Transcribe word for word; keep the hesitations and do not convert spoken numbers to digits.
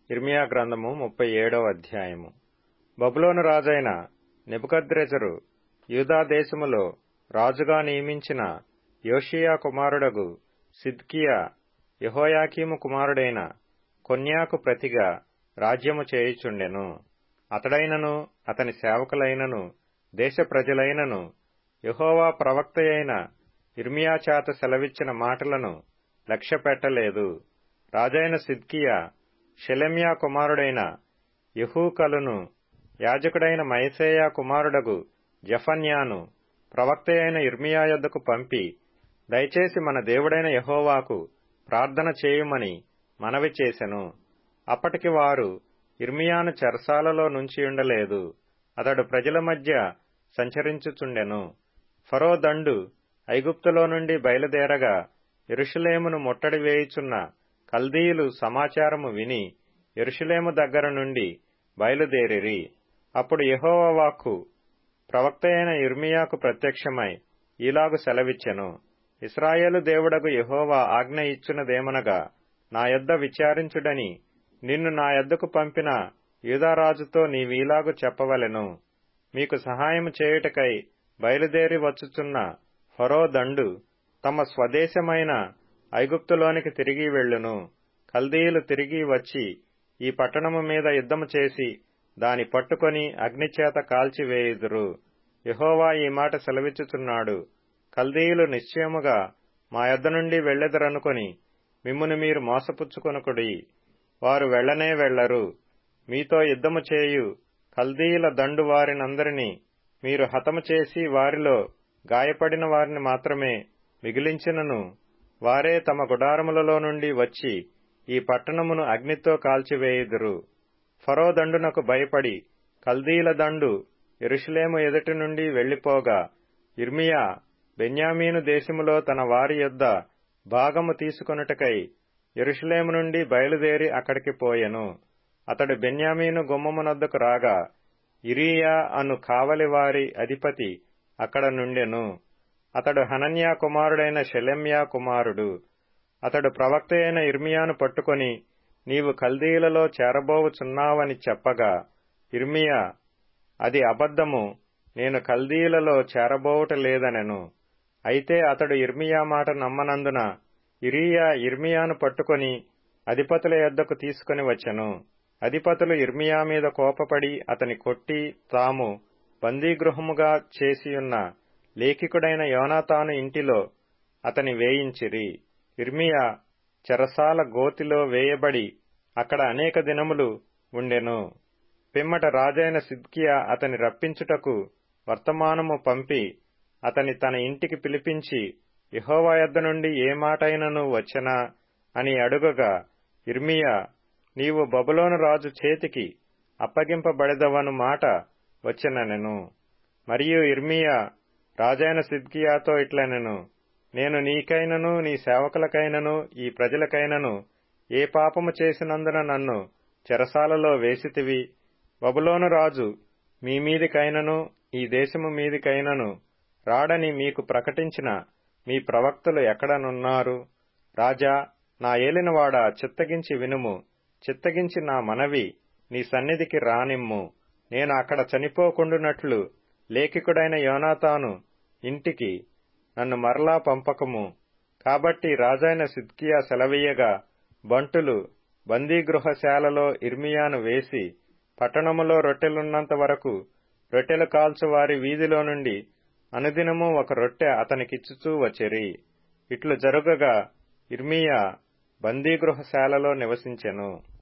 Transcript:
ఇర్మియా గ్రంథము ముప్పై ఏడవ అధ్యాయము. బబులోను రాజైన నెబుకద్రెజరు యూదా దేశములో రాజుగా నియమించిన యోషీయా కుమారుడగు సిద్కియా యెహోయాకీము కుమారుడైన కొన్యాకు ప్రతిగా రాజ్యము చేయుచుండెను. అతడైనను అతని సేవకులైనను దేశ ప్రజలైనను యెహోవా ప్రవక్తయైన ఇర్మియా చేత సెలవిచ్చిన మాటలను లక్ష్యపెట్టలేదు. రాజైన సిద్కియా షెలెమ్యా కుమారుడైన యెహూకలును యాజకుడైన మయశేయా కుమారుడగు జెఫన్యాను ప్రవక్తయైన ఇర్మియా యొద్దకు పంపి, దయచేసి మన దేవుడైన యెహోవాకు ప్రార్థన చేయుమని మనవి చేసెను. అప్పటికి వారు ఇర్మియాను చెరసాలలో నుంచియుండలేదు. అతడు ప్రజల మధ్య సంచరించుచుండెను. ఫరో దండు ఐగుప్తులో నుండి బయలుదేరగా యెరూషలేమును ముట్టడి వేయుచున్న కల్దీయులు సమాచారము విని యెరూషలేము దగ్గర నుండి బయలుదేరిరి. అప్పుడు యెహోవా వాక్కు ప్రవక్తయైన ఇర్మియాకు ప్రత్యక్షమై ఈలాగు సెలవిచ్చెను. ఇశ్రాయేలు దేవుడగు యెహోవా ఆజ్ఞ ఇచ్చునదేమనగా, నా యొద్ద విచారించుడని నిన్ను నా యొద్దకు పంపిన యూదారాజుతో నీవీలాగు చెప్పవలెను. మీకు సహాయము చేయుటకై బయలుదేరి వచ్చుచున్న ఫరో దండు తమ స్వదేశమైన ఐగుప్తులోనికి తిరిగి వెళ్ళును. కల్దీయులు తిరిగి వచ్చి ఈ పట్టణము మీద యుద్ధము చేసి దాని పట్టుకొని అగ్నిచేత కాల్చివేయుదురు. యెహోవా ఈ మాట సెలవిచ్చుచున్నాడు. కల్దీయులు నిశ్చయముగా మా యొద్ద నుండి వెళ్ళెదరనుకొని మిమ్మును మీరు మోసపుచ్చుకొనకుడి. వారు వెళ్లనే వెళ్లరు. మీతో యుద్ధము చేయు కల్దీయుల దండు వారినందరినీ మీరు హతము చేసి వారిలో గాయపడిన వారిని మాత్రమే మిగిలించినను వారే తమ గుడారములలో నుండి వచ్చి ఈ పట్టణమును అగ్నితో కాల్చివేయుదురు. ఫరో దండునకు భయపడి కల్దీయుల దండు యెరూషలేము ఎదుటి నుండి వెళ్లిపోగా ఇర్మియా బెన్యామీను దేశములో తన వారి యొద్ద భాగము తీసుకొనుటకై యెరూషలేము నుండి బయలుదేరి అక్కడికి పోయెను. అతడు బెన్యామీను గుమ్మమునొద్దకు రాగా ఇరీయా అను కావలివారి అధిపతి అక్కడ నుండెను. అతడు హనన్యా కుమారుడైన షెలెమ్యా కుమారుడు. అతడు ప్రవక్త అయిన ఇర్మియాను పట్టుకొని, నీవు కల్దీయులలో చేరబోవుచున్నావని చెప్పగా ఇర్మియా, అది అబద్ధము, నేను కల్దీయులలో చేరబోవుట లేదనెను. అయితే అతడు ఇర్మియా మాట నమ్మనందున ఇరీయా ఇర్మియాను పట్టుకొని అధిపతుల యొద్దకు తీసుకుని వచ్చెను. అధిపతులు ఇర్మియా మీద కోపపడి అతని కొట్టి తాము బందీగృహముగా చేసియున్న లేఖికుడైన యోనాతాను ఇంటిలో అతని వేయించిరి. ఇర్మియా చెరసాల గోతిలో వేయబడి అక్కడ అనేక దినములు ఉండెను. పిమ్మట రాజైన సిద్కియా అతని రప్పించుటకు వర్తమానము పంపి అతని తన ఇంటికి పిలిపించి, యెహోవా యొద్ద నుండి ఏ మాటైనను వచ్చెనా అని అడుగగా ఇర్మియా, నీవు బబులోను రాజు చేతికి అప్పగింపబడెదవను మాట వచ్చెననెను. మరియు ఇర్మియా రాజైన సిద్కియాతో ఇట్లనెను, నేను నీకైనను నీ సేవకులకైనను ఈ ప్రజలకైనను ఏ పాపము చేసినందున నన్ను చెరసాలలో వేసితివి? బబులోను రాజు మీ మీదికైనను ఈ దేశము మీదికైనను రాడని మీకు ప్రకటించిన మీ ప్రవక్తలు ఎక్కడనున్నారు? రాజా, నా ఏలినవాడా, చిత్తగించి వినుము. చిత్తగించి నా మనవి నీ సన్నిధికి రానిమ్ము. నేను అక్కడ చనిపోకుండునట్లు లేఖికుడైన యోనాతాను ఇంటికి నన్ను మరలా పంపకము. కాబట్టి రాజైన సిద్కియా సెలవీయగా బంటులు బందీగృహశాలలో ఇర్మియాను వేసి పట్టణములో రొట్టెలున్నంత వరకు రొట్టెలు కాల్చు వారి వీధిలో నుండి అనుదినము ఒక రొట్టె అతనికిచ్చుచూ వచ్చిరి. ఇట్లు జరుగగా ఇర్మియా బందీగృహశాలలో నివసించెను.